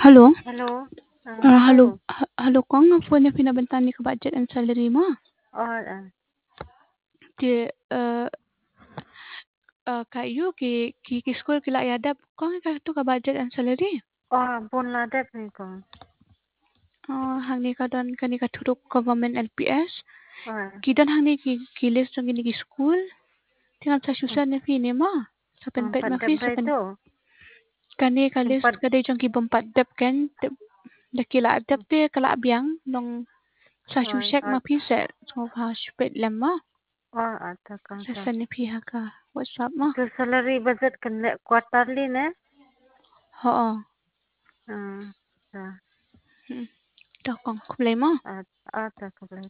Halo? Hello, Halo, hello. halo kong nga phone na pinabantani ka budget and salary mo. Oh, Di kayo ki school kila yadap kong ka to ka budget and salary. bon la dep ni ko. Hangni ka don kani ka turok government LPS. Oh, Kidan hangni ki list ng gini ki school. Tinggal sa susan na pini mo. Sa penpet pat ma dep fi sa rai pen to. kani ka list Sempat kada jong ki bompat dep kan. Dakila adap te kala biang nong sa oh, susek ma fi sa. So ha spet lemma. ata kang Sa sa. sani pihak ka. What's up mo? To salary budget kan le quarterly ne. Oo. Sa Ito kong kulay mo. ata ka blai.